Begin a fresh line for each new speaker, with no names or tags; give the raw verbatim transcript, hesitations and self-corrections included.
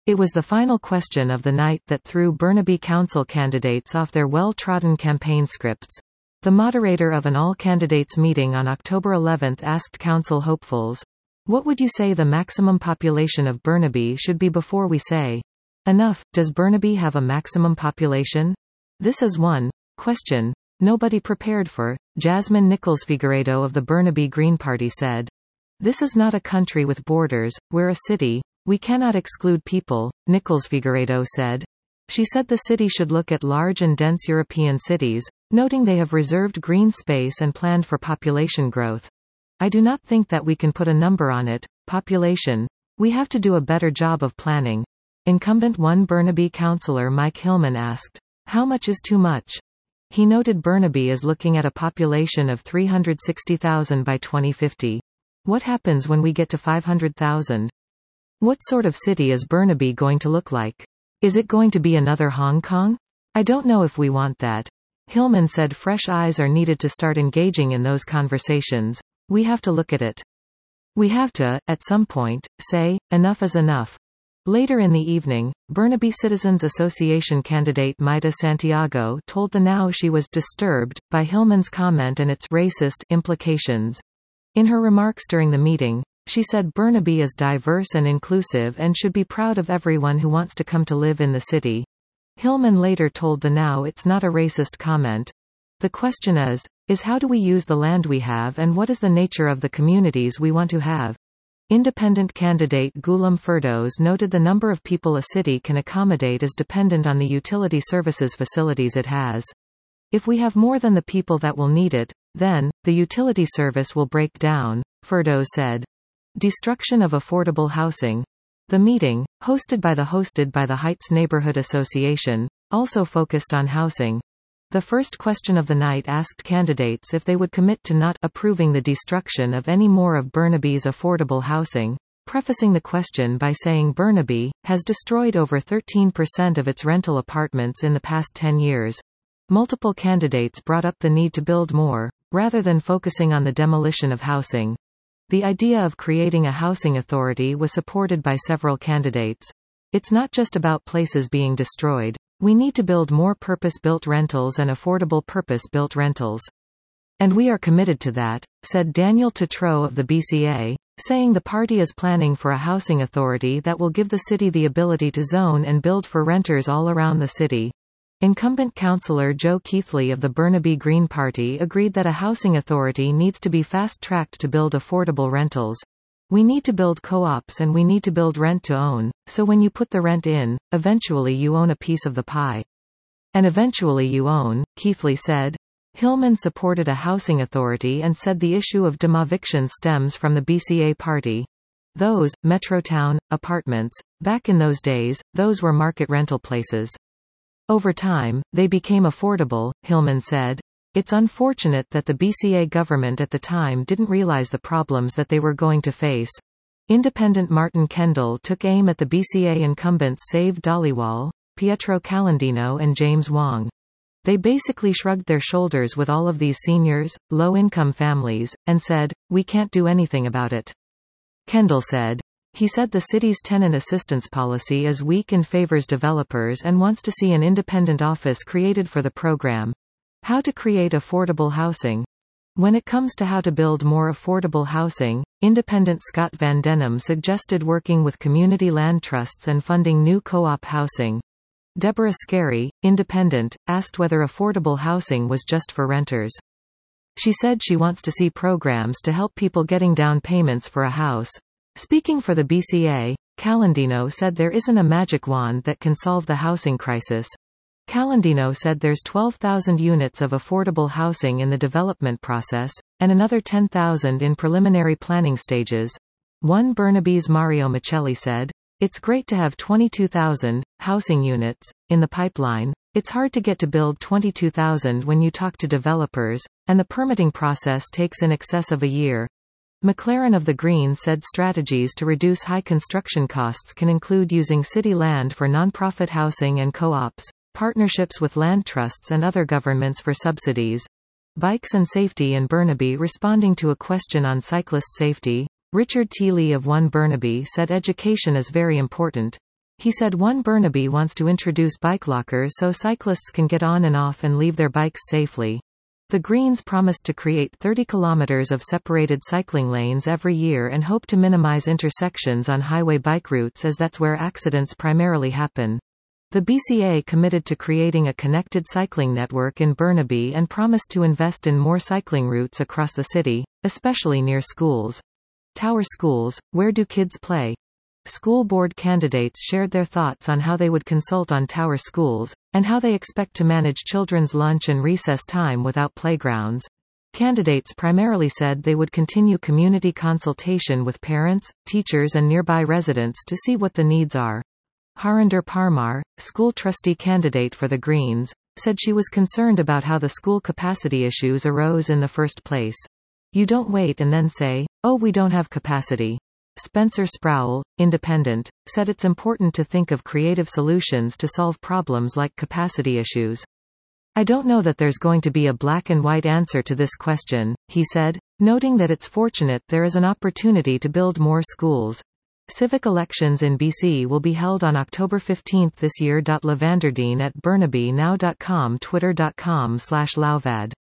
It was the final question of the night that threw Burnaby Council candidates off their well-trodden campaign scripts. The moderator of an all-candidates meeting on October eleventh asked council hopefuls, "What would you say the maximum population of Burnaby should be before we say enough? Does Burnaby have a maximum population?" This is one question nobody prepared for, Jasmine Nichols Figueiredo of the Burnaby Green Party said. "This is not a country with borders, we're a city. We cannot exclude people," Nichols Figueiredo said. She said the city should look at large and dense European cities, noting they have reserved green space and planned for population growth. "I do not think that we can put a number on it. Population. We have to do a better job of planning." Incumbent one Burnaby councillor Mike Hillman asked, "How much is too much?" He noted Burnaby is looking at a population of three hundred sixty thousand by twenty fifty. What happens when we get to five hundred thousand? What sort of city is Burnaby going to look like? Is it going to be another Hong Kong? I don't know if we want that. Hillman said fresh eyes are needed to start engaging in those conversations. We have to look at it. We have to, at some point, say, enough is enough. Later in the evening, Burnaby Citizens Association candidate Maida Santiago told the Now she was disturbed by Hillman's comment and its racist implications. In her remarks during the meeting, she said Burnaby is diverse and inclusive and should be proud of everyone who wants to come to live in the city. Hillman later told the Now it's not a racist comment. The question is, is how do we use the land we have and what is the nature of the communities we want to have? Independent candidate Ghulam Firdos noted the number of people a city can accommodate is dependent on the utility services facilities it has. If we have more than the people that will need it, then, the utility service will break down, Firdos said. Destruction of affordable housing. The meeting, hosted by the hosted by the Heights Neighborhood Association, also focused on housing. The first question of the night asked candidates if they would commit to not approving the destruction of any more of Burnaby's affordable housing, prefacing the question by saying Burnaby has destroyed over thirteen percent of its rental apartments in the past ten years. Multiple candidates brought up the need to build more, rather than focusing on the demolition of housing. The idea of creating a housing authority was supported by several candidates. It's not just about places being destroyed. We need to build more purpose-built rentals and affordable purpose-built rentals. And we are committed to that, said Daniel Tatro of the B C A, saying the party is planning for a housing authority that will give the city the ability to zone and build for renters all around the city. Incumbent councillor Joe Keithley of the Burnaby Green Party agreed that a housing authority needs to be fast-tracked to build affordable rentals. We need to build co-ops and we need to build rent-to-own, so when you put the rent in, eventually you own a piece of the pie. And eventually you own, Keithley said. Hillman supported a housing authority and said the issue of demoviction stems from the B C A party. Those, Metrotown, apartments, back in those days, those were market rental places. Over time, they became affordable, Hillman said. It's unfortunate that the B C A government at the time didn't realize the problems that they were going to face. Independent Martin Kendall took aim at the B C A incumbents Save Dhaliwal, Pietro Calandino and James Wong. They basically shrugged their shoulders with all of these seniors, low-income families, and said, we can't do anything about it. Kendall said. He said the city's tenant assistance policy is weak and favors developers and wants to see an independent office created for the program. How to create affordable housing. When it comes to how to build more affordable housing, independent Scott Van Denham suggested working with community land trusts and funding new co-op housing. Deborah Scarry, independent, asked whether affordable housing was just for renters. She said she wants to see programs to help people getting down payments for a house. Speaking for the B C A, Calandino said there isn't a magic wand that can solve the housing crisis. Calandino said there's twelve thousand units of affordable housing in the development process, and another ten thousand in preliminary planning stages. One Burnaby's Mario Michelli said, it's great to have twenty-two thousand housing units in the pipeline. It's hard to get to build twenty-two thousand when you talk to developers, and the permitting process takes in excess of a year. McLaren of the Green said strategies to reduce high construction costs can include using city land for nonprofit housing and co-ops, partnerships with land trusts and other governments for subsidies. Bikes and safety in Burnaby. Responding to a question on cyclist safety, Richard T. Lee of One Burnaby said education is very important. He said One Burnaby wants to introduce bike lockers so cyclists can get on and off and leave their bikes safely. The Greens promised to create thirty kilometers of separated cycling lanes every year and hope to minimize intersections on highway bike routes as that's where accidents primarily happen. The B C A committed to creating a connected cycling network in Burnaby and promised to invest in more cycling routes across the city, especially near schools. Tower schools, where do kids play? School board candidates shared their thoughts on how they would consult on tower schools, and how they expect to manage children's lunch and recess time without playgrounds. Candidates primarily said they would continue community consultation with parents, teachers and nearby residents to see what the needs are. Harinder Parmar, school trustee candidate for the Greens, said she was concerned about how the school capacity issues arose in the first place. You don't wait and then say, oh, we don't have capacity. Spencer Sproul, Independent, said it's important to think of creative solutions to solve problems like capacity issues. I don't know that there's going to be a black and white answer to this question, he said, noting that it's fortunate there is an opportunity to build more schools. Civic elections in B C will be held on October fifteenth this year. Lavanderdine at burnabynow dot com, twitter dot com slash Lauvad